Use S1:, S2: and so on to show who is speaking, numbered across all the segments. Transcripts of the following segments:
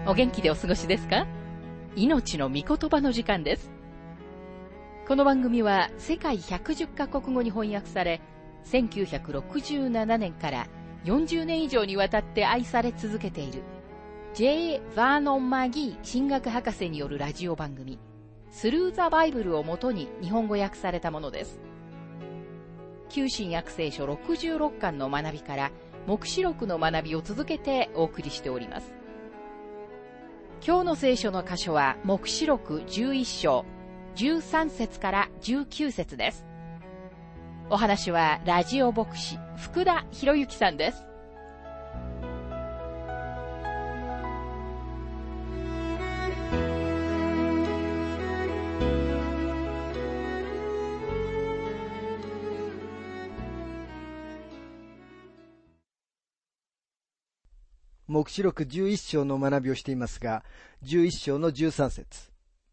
S1: お元気でお過ごしですか？命の御言葉の時間です。この番組は世界110カ国語に翻訳され、1967年から40年以上にわたって愛され続けている J. バーノン・マギー神学博士によるラジオ番組スルー・ザ・バイブルをもとに日本語訳されたものです。旧新約聖書66巻の学びから黙示録の学びを続けてお送りしております。今日の聖書の箇所は黙示録11章13節から19節です。お話はラジオ牧師福田博之さんです。
S2: 黙示録11章の学びをしていますが、11章の13節。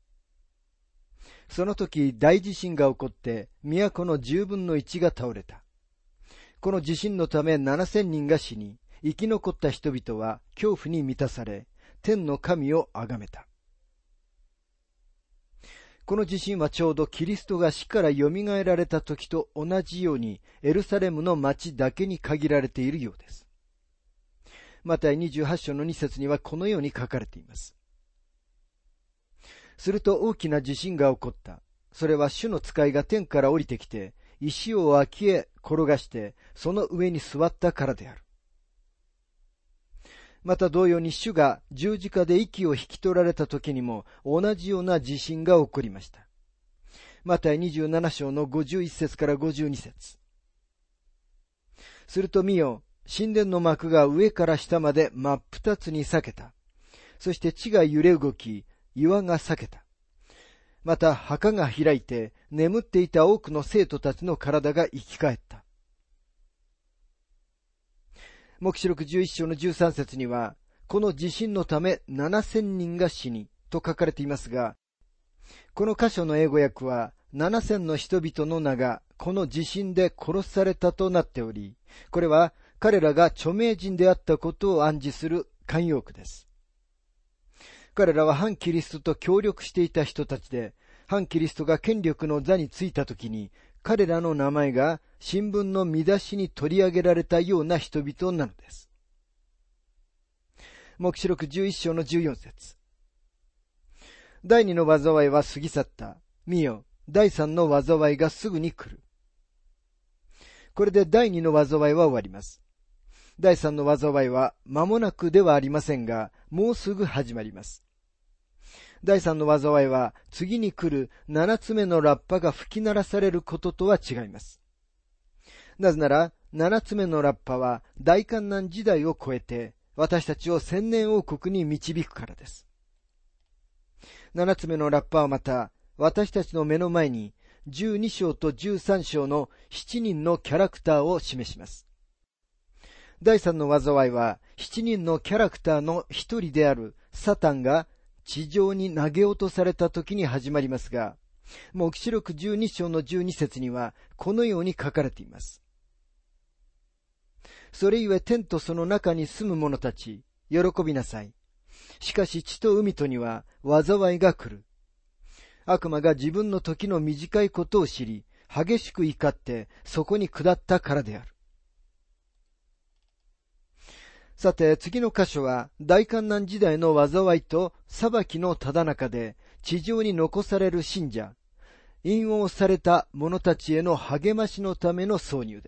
S2: その時大地震が起こって都の10分の1が倒れた。この地震のため7000人が死に、生き残った人々は恐怖に満たされ、天の神を崇めた。この地震はちょうどキリストが死からよみがえられた時と同じようにエルサレムの町だけに限られているようです。マタイ28章の2節にはこのように書かれています。すると大きな地震が起こった。それは主の使いが天から降りてきて、石を脇へ転がして、その上に座ったからである。また同様に主が十字架で息を引き取られた時にも同じような地震が起こりました。マタイ27章の51節から52節。すると見よ、神殿の幕が上から下まで真っ二つに裂けた。そして地が揺れ動き、岩が裂けた。また墓が開いて、眠っていた多くの生徒たちの体が生き返った。黙示録11章の13節には、この地震のため7000人が死に、と書かれていますが、この箇所の英語訳は、7000の人々の名がこの地震で殺されたとなっており、これは彼らが著名人であったことを暗示する慣用句です。彼らは反キリストと協力していた人たちで、反キリストが権力の座についたときに、彼らの名前が新聞の見出しに取り上げられたような人々なのです。黙示録11章の14節。第二の災いは過ぎ去った。見よ、第三の災いがすぐに来る。これで第二の災いは終わります。第三の災いは間もなくではありませんが、もうすぐ始まります。第三の災いは次に来る7つ目のラッパが吹き鳴らされることとは違います。なぜなら7つ目のラッパは大患難時代を超えて私たちを千年王国に導くからです。7つ目のラッパはまた私たちの目の前に12章と13章の7人のキャラクターを示します。第三の災いは7人のキャラクターの一人であるサタンが地上に投げ落とされた時に始まりますが、黙示録12章の12節にはこのように書かれています。それゆえ天とその中に住む者たち、喜びなさい。しかし地と海とには災いが来る。悪魔が自分の時の短いことを知り、激しく怒ってそこに下ったからである。さて、次の箇所は大患難時代の災いと裁きのただ中で地上に残される信者、引用された者たちへの励ましのための挿入です。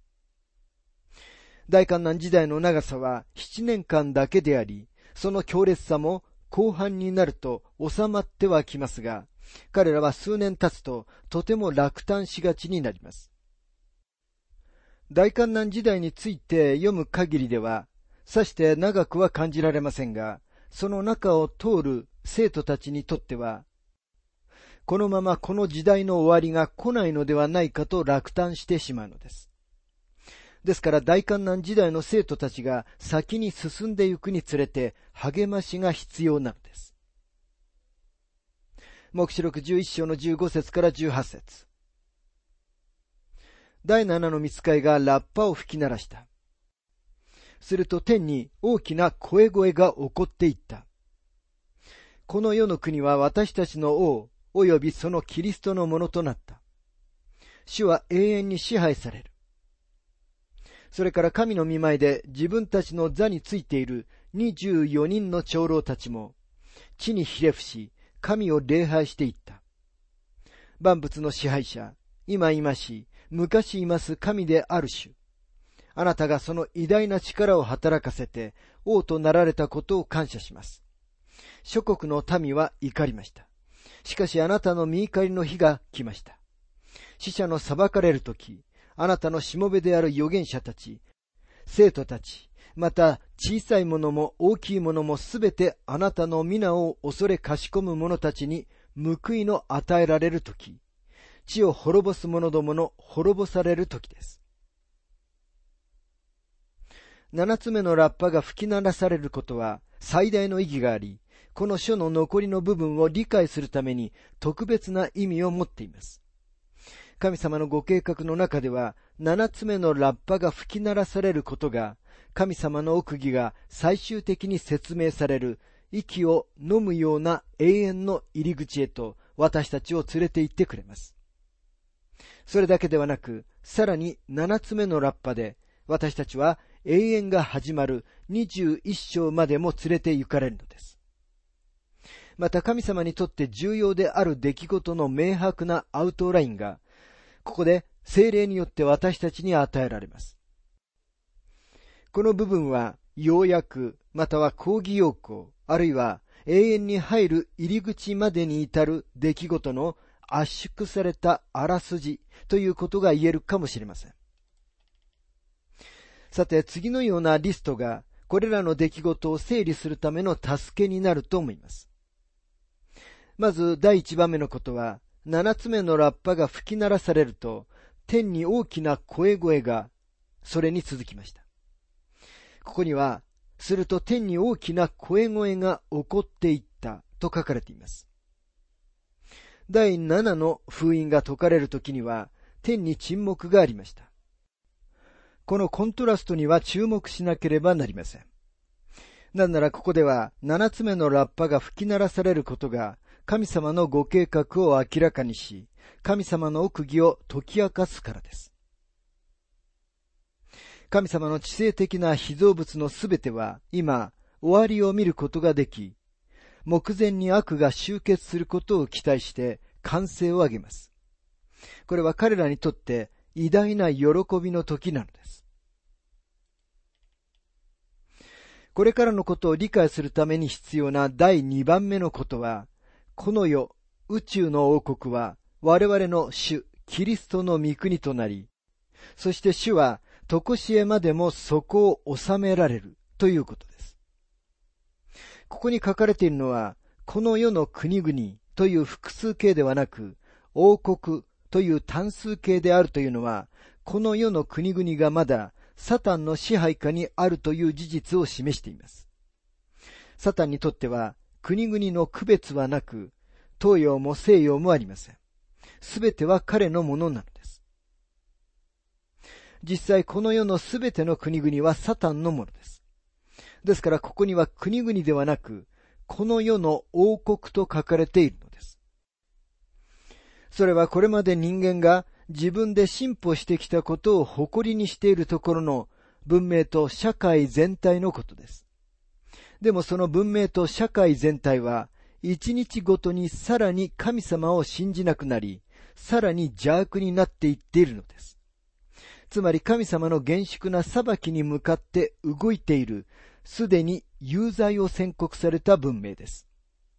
S2: 大患難時代の長さは7年間だけであり、その強烈さも後半になると収まってはきますが、彼らは数年経つととても落胆しがちになります。大患難時代について読む限りでは、さして長くは感じられませんが、その中を通る生徒たちにとっては、このままこの時代の終わりが来ないのではないかと落胆してしまうのです。ですから大患難時代の生徒たちが先に進んでいくにつれて励ましが必要なのです。黙示録11章の15節から18節。第7の御使いがラッパを吹き鳴らした。すすると天に大きな声が起こっていった。この世の国は私たちの王およびそのキリストのものとなった。主は永遠に支配される。それから神の御前で自分たちの座についている24人の長老たちも地にひれ伏し、神を礼拝していった。万物の支配者、今いまし、昔います神である主。あなたがその偉大な力を働かせて王となられたことを感謝します。諸国の民は怒りました。しかしあなたの御怒りの日が来ました。死者の裁かれるとき、あなたのしもべである預言者たち、生徒たち、また小さいものも大きいものもすべてあなたの皆を恐れかしこむ者たちに報いの与えられるとき、地を滅ぼす者どもの滅ぼされるときです。7つ目のラッパが吹き鳴らされることは最大の意義があり、この書の残りの部分を理解するために特別な意味を持っています。神様のご計画の中では、7つ目のラッパが吹き鳴らされることが、神様の奥義が最終的に説明される息を飲むような永遠の入り口へと私たちを連れて行ってくれます。それだけではなく、さらに7つ目のラッパで私たちは永遠が始まる21章までも連れて行かれるのです。また神様にとって重要である出来事の明白なアウトラインがここで聖霊によって私たちに与えられます。この部分は要約または講義要項あるいは永遠に入る入り口までに至る出来事の圧縮されたあらすじということが言えるかもしれません。さて次のようなリストがこれらの出来事を整理するための助けになると思います。まず第一番目のことは、7つ目のラッパが吹き鳴らされると天に大きな声がそれに続きました。ここにはすると天に大きな声が起こっていったと書かれています。第7の封印が解かれるときには天に沈黙がありました。このコントラストには注目しなければなりません。なぜならここでは7つ目のラッパが吹き鳴らされることが神様のご計画を明らかにし、神様の奥義を解き明かすからです。神様の知性的な被造物のすべては今終わりを見ることができ、目前に悪が集結することを期待して歓声を上げます。これは彼らにとって偉大な喜びの時なのです。これからのことを理解するために必要な第2番目のことは、この世、宇宙の王国は我々の主キリストの御国となり、そして主は常しえまでもそこを治められるということです。ここに書かれているのは、この世の国々という複数形ではなく、王国という単数形であるというのは、この世の国々がまだサタンの支配下にあるという事実を示しています。サタンにとっては国々の区別はなく、東洋も西洋もありません。すべては彼のものなのです。実際この世のすべての国々はサタンのものです。ですからここには国々ではなく、この世の王国と書かれているのです。それはこれまで人間が自分で進歩してきたことを誇りにしているところの文明と社会全体のことです。でもその文明と社会全体は一日ごとにさらに神様を信じなくなり、さらに邪悪になっていっているのです。つまり神様の厳粛な裁きに向かって動いている、すでに有罪を宣告された文明です。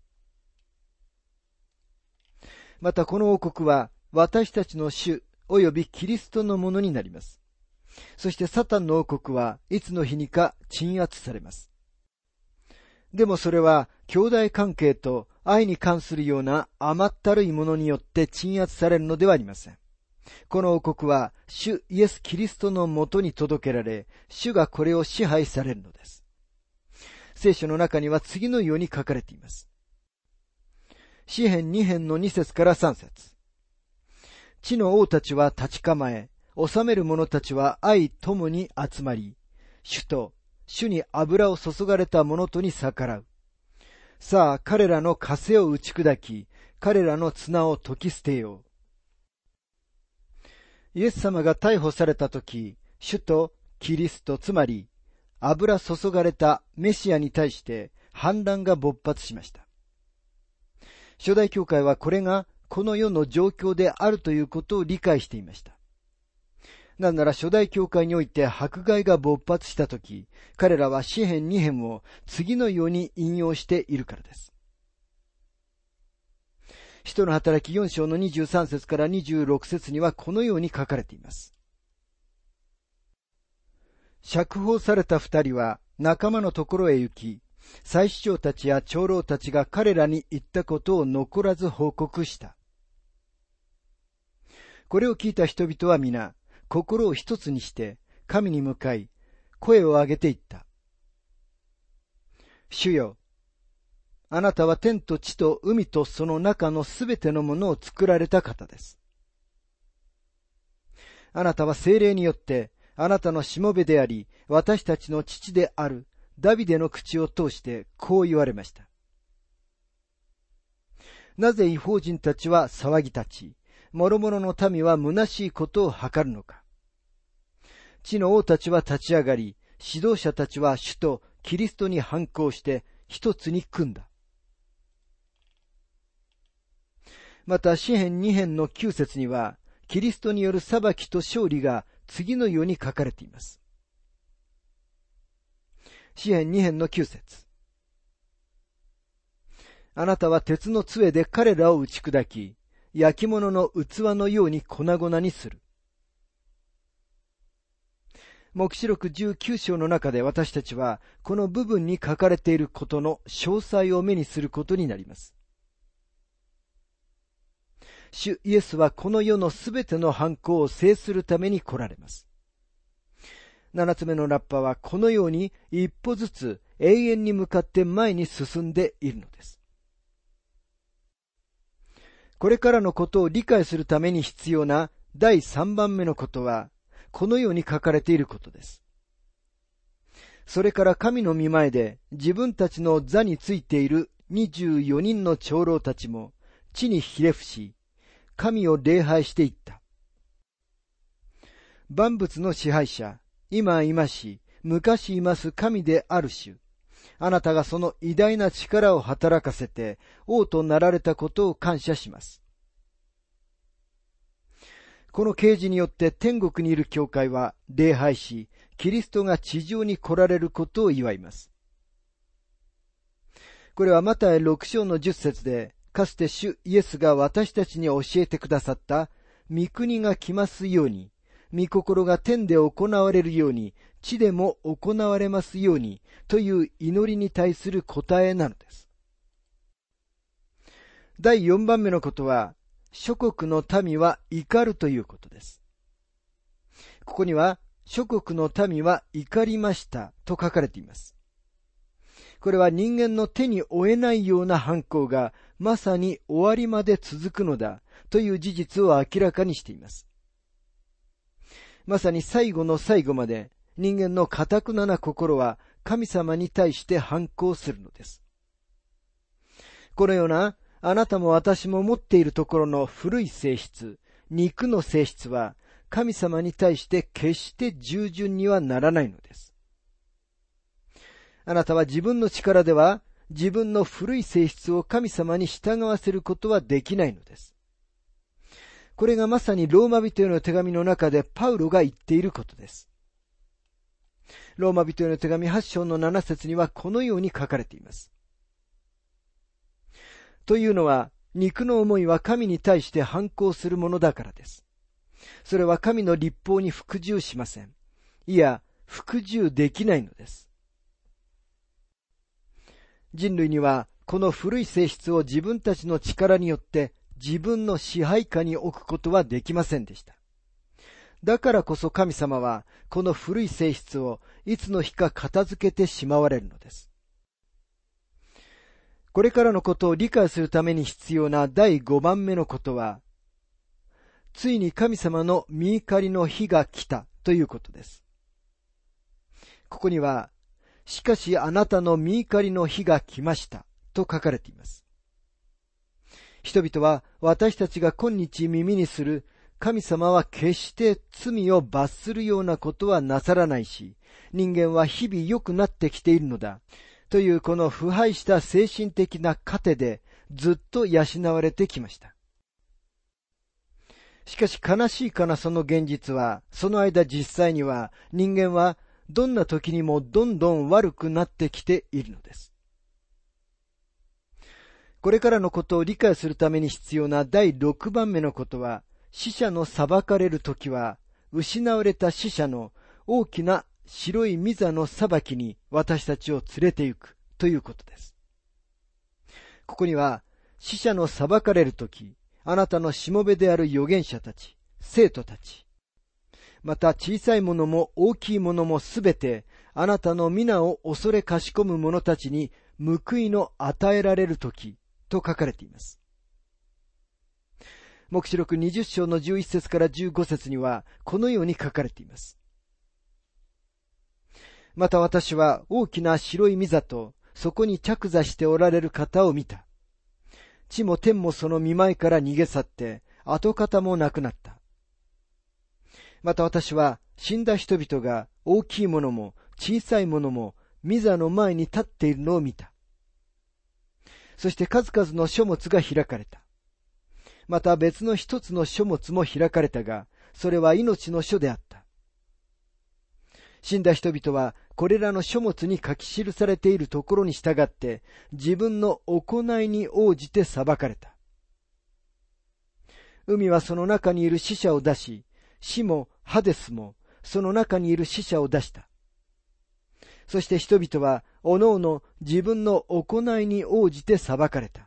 S2: またこの王国は私たちの主およびキリストのものになります。そしてサタンの王国はいつの日にか鎮圧されます。でもそれは兄弟関係と愛に関するような甘ったるいものによって鎮圧されるのではありません。この王国は主イエス・キリストのもとに届けられ、主がこれを支配されるのです。聖書の中には次のように書かれています。詩編2編の2節から3節。地の王たちは立ち構え、治める者たちは愛ともに集まり、主と主に油を注がれた者とに逆らう。さあ、彼らの枷を打ち砕き、彼らの綱を解き捨てよう。イエス様が逮捕されたとき、主とキリスト、つまり油注がれたメシアに対して反乱が勃発しました。初代教会はこれがこの世の状況であるということを理解していました。なぜなら初代教会において迫害が勃発したとき、彼らは詩編2編を次のように引用しているからです。使徒の働き4章の23節から26節にはこのように書かれています。釈放された二人は仲間のところへ行き、祭司長たちや長老たちが彼らに言ったことを残らず報告した。これを聞いた人々は皆、心を一つにして神に向かい声を上げて言った。主よ、あなたは天と地と海とその中のすべてのものを作られた方です。あなたは聖霊によってあなたのしもべであり私たちの父であるダビデの口を通してこう言われました。なぜ異邦人たちは騒ぎ立ち、諸々の民は虚しいことを図るのか。地の王たちは立ち上がり、指導者たちは主とキリストに反抗して一つに組んだ。また詩編2編の9節には、キリストによる裁きと勝利が次のように書かれています。詩編2編の9節。あなたは鉄の杖で彼らを打ち砕き、焼き物の器のように粉々にする。黙示録19章の中で私たちはこの部分に書かれていることの詳細を目にすることになります。主イエスはこの世のすべての犯行を制するために来られます。7つ目のラッパはこのように一歩ずつ永遠に向かって前に進んでいるのです。これからのことを理解するために必要な第3番目のことは、このように書かれていることです。それから神の御前で自分たちの座についている24人の長老たちも地にひれ伏し、神を礼拝していった。万物の支配者、今いまし、昔います神である主。あなたがその偉大な力を働かせて王となられたことを感謝します。この啓示によって天国にいる教会は礼拝し、キリストが地上に来られることを祝います。これはマタイ6章の10節で、かつて主イエスが私たちに教えてくださった御国が来ますように、御心が天で行われるように、地でも行われますようにという祈りに対する答えなのです。第4番目のことは、諸国の民は怒るということです。ここには、諸国の民は怒りましたと書かれています。これは人間の手に負えないような犯行がまさに終わりまで続くのだという事実を明らかにしています。まさに最後の最後まで人間の堅くなな心は神様に対して反抗するのです。このようなあなたも私も持っているところの古い性質、肉の性質は神様に対して決して従順にはならないのです。あなたは自分の力では自分の古い性質を神様に従わせることはできないのです。これがまさにローマ人への手紙の中でパウロが言っていることです。ローマ人への手紙8章の7節にはこのように書かれています。というのは、肉の思いは神に対して反抗するものだからです。それは神の律法に服従しません。いや、服従できないのです。人類には、この古い性質を自分たちの力によって自分の支配下に置くことはできませんでした。だからこそ神様は、この古い性質をいつの日か片付けてしまわれるのです。これからのことを理解するために必要な第5番目のことは、ついに神様の御怒りの日が来たということです。ここには、 しかしあなたの御怒りの日が来ました、と書かれています。人々は私たちが今日耳にする神様は決して罪を罰するようなことはなさらないし、人間は日々良くなってきているのだ、というこの腐敗した精神的な糧でずっと養われてきました。しかし悲しいかなその現実は、その間実際には人間はどんな時にもどんどん悪くなってきているのです。これからのことを理解するために必要な第6番目のことは、死者の裁かれる時は、失われた死者の大きな白い御座の裁きに私たちを連れて行くということです。ここには、死者の裁かれる時、あなたのしもべである預言者たち、生徒たち、また小さいものも大きいものもすべて、あなたの皆を恐れかしこむ者たちに報いの与えられる時と書かれています。黙示録20章の11節から15節にはこのように書かれています。また私は大きな白い御座とそこに着座しておられる方を見た。地も天もその御前から逃げ去って跡形もなくなった。また私は死んだ人々が大きいものも小さいものも御座の前に立っているのを見た。そして数々の書物が開かれた。また別の一つの書物も開かれたが、それは命の書であった。死んだ人々はこれらの書物に書き記されているところに従って自分の行いに応じて裁かれた。海はその中にいる死者を出し、死もハデスもその中にいる死者を出した。そして人々はおのおの自分の行いに応じて裁かれた。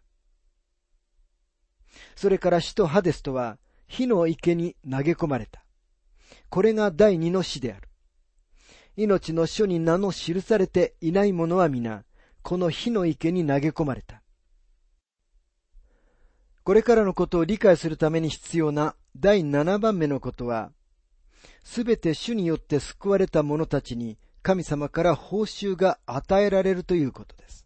S2: それから死とハデスとは火の池に投げ込まれた。これが第二の死である。命の書に名の記されていない者は皆、この火の池に投げ込まれた。これからのことを理解するために必要な第7番目のことは、すべて主によって救われた者たちに神様から報酬が与えられるということです。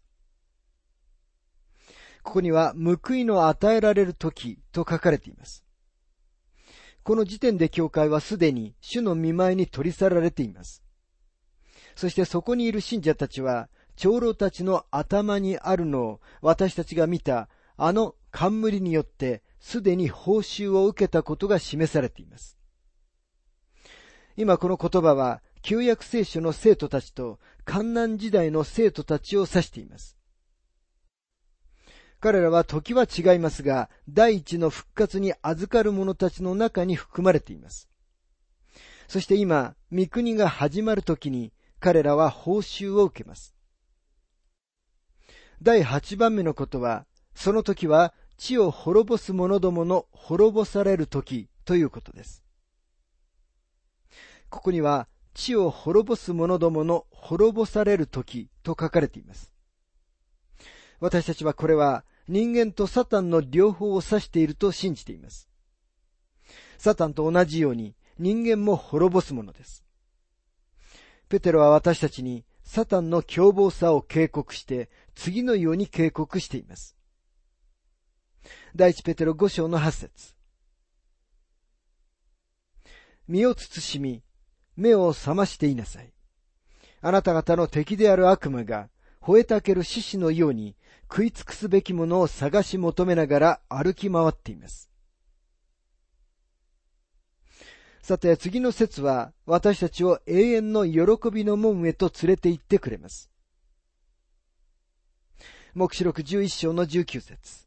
S2: ここには報いの与えられる時と書かれています。この時点で教会はすでに主の御前に取り去られています。そしてそこにいる信者たちは長老たちの頭にあるのを私たちが見たあの冠によってすでに報酬を受けたことが示されています。今この言葉は旧約聖書の生徒たちと患難時代の生徒たちを指しています。彼らは時は違いますが、第一の復活に預かる者たちの中に含まれています。そして今、御国が始まるときに、彼らは報酬を受けます。第8番目のことは、その時は地を滅ぼす者どもの滅ぼされる時ということです。ここには、地を滅ぼす者どもの滅ぼされる時と書かれています。私たちはこれは人間とサタンの両方を指していると信じています。サタンと同じように人間も滅ぼすものです。ペテロは私たちにサタンの凶暴さを警告して次のように警告しています。第一ペテロ5章の8節。身を慎み、目を覚ましていなさい。あなた方の敵である悪魔が吠えたける獅子のように食い尽くすべきものを探し求めながら歩き回っています。さて次の節は私たちを永遠の喜びの門へと連れて行ってくれます。黙示録11章の19節。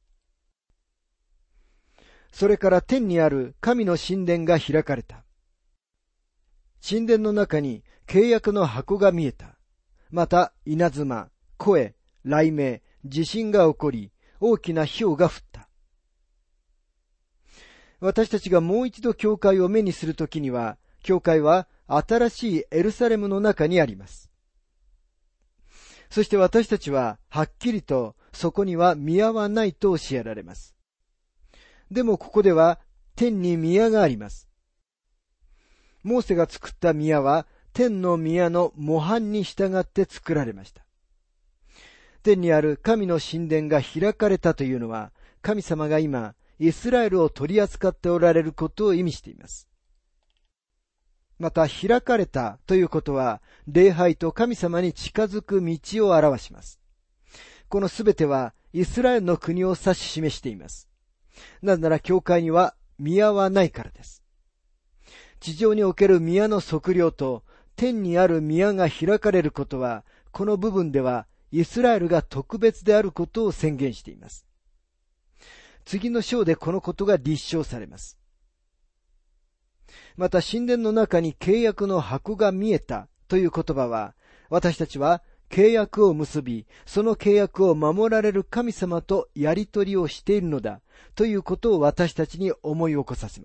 S2: それから天にある神の神殿が開かれた。神殿の中に契約の箱が見えた。また稲妻、声、雷鳴、地震が起こり、大きな雹が降った。私たちがもう一度教会を目にするときには、教会は新しいエルサレムの中にあります。そして私たちははっきりとそこには宮はないと教えられます。でもここでは天に宮があります。モーセが作った宮は天の宮の模範に従って作られました。天にある神の神殿が開かれたというのは、神様が今、イスラエルを取り扱っておられることを意味しています。また、開かれたということは、礼拝と神様に近づく道を表します。このすべては、イスラエルの国を指し示しています。なぜなら、教会には宮はないからです。地上における宮の測量と、天にある宮が開かれることは、この部分では、イスラエルが特別であることを宣言しています。次の章でこのことが立証されます。また神殿の中に契約の箱が見えたという言葉は、私たちは契約を結び、その契約を守られる神様とやり取りをしているのだということを私たちに思い起こさせます。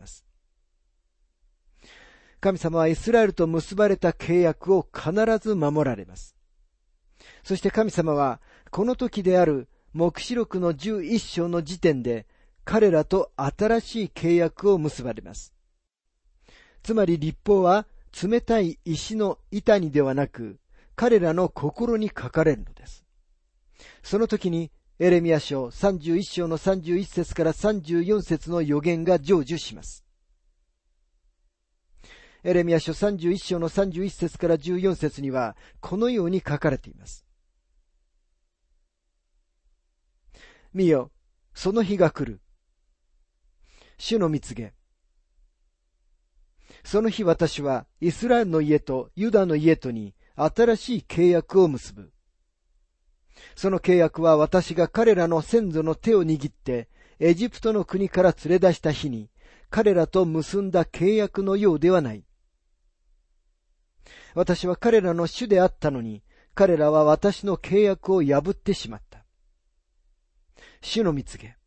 S2: 神様はイスラエルと結ばれた契約を必ず守られます。そして神様はこの時である黙示録の11章の時点で彼らと新しい契約を結ばれます。つまり律法は冷たい石の板にではなく、彼らの心に書かれるのです。その時にエレミヤ書31章の31節から34節の予言が成就します。エレミヤ書31章の31節から14節にはこのように書かれています。見よ、その日が来る。主の蜜げ。その日私はイスラエルの家とユダの家とに新しい契約を結ぶ。その契約は私が彼らの先祖の手を握ってエジプトの国から連れ出した日に彼らと結んだ契約のようではない。私は彼らの主であったのに彼らは私の契約を破ってしまった。主の蜜げ。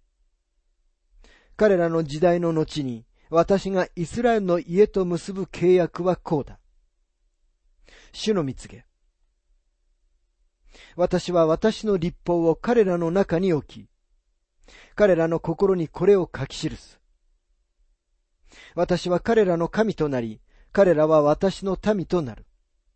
S2: 彼らの時代の後に私がイスラエルの家と結ぶ契約はこうだ。主の蜜げ。私は私の律法を彼らの中に置き、彼らの心にこれを書き記す。私は彼らの神となり、彼らは私の民となる。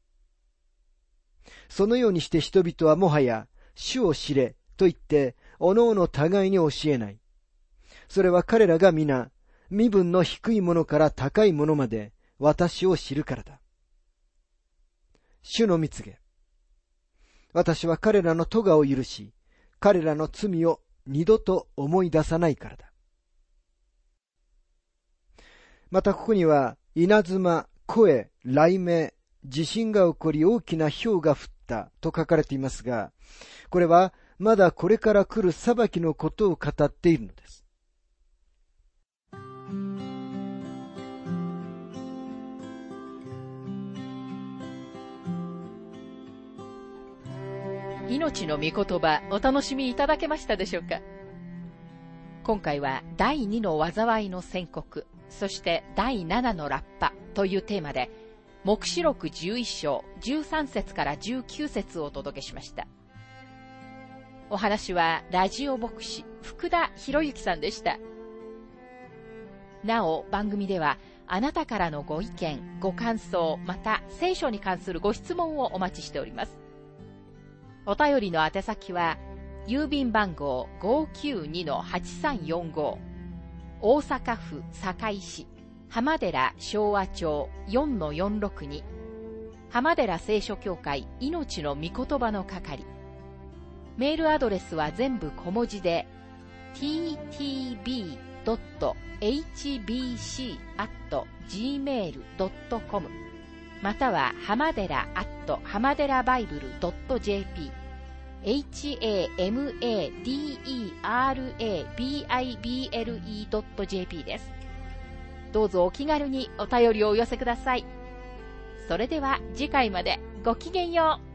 S2: そのようにして人々はもはや、主を知れと言って、おのおの互いに教えない。それは彼らが皆、身分の低いものから高いものまで私を知るからだ。主の蜜げ。私は彼らの咎を許し、彼らの罪を二度と思い出さないからだ。またここには、稲妻、声、雷鳴、地震が起こり大きな雹が降ったと書かれていますが、これはまだこれから来る裁きのことを語っているのです。
S1: 命の御言葉、お楽しみいただけましたでしょうか。今回は第2の災いの宣告、そして第7のラッパというテーマで、黙示録11章13節から19節をお届けしました。お話はラジオ牧師福田博之さんでした。なお番組ではあなたからのご意見、ご感想、また聖書に関するご質問をお待ちしております。お便りの宛先は郵便番号 592-8345 大阪府堺市浜寺昭和町 4-462 浜寺聖書協会命の御言葉の係。メールアドレスは全部小文字で ttb.hbc@gmail.com または浜寺浜寺バイブル .jp hamaderabible.jp です。どうぞお気軽にお便りをお寄せください。それでは次回までごきげんよう。